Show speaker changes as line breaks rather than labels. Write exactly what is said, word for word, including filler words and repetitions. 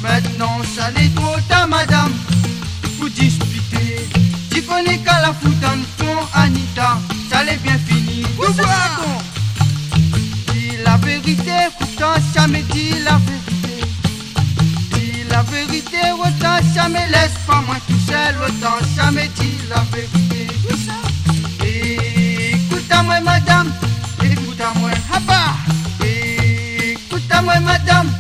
Maintenant, ça l'est trop tard, madame, pour disputer. Tu connais qu'à la fout dans ton Anita, ça l'est bien fini. Revoir. Dis la vérité, pourtant ça me dit la vérité. Dis la vérité, autant ça me laisse pas moi tout seul, autant ça me dit la vérité. Écoute-moi, madame, écoute-moi, hapa. Écoute-moi, madame.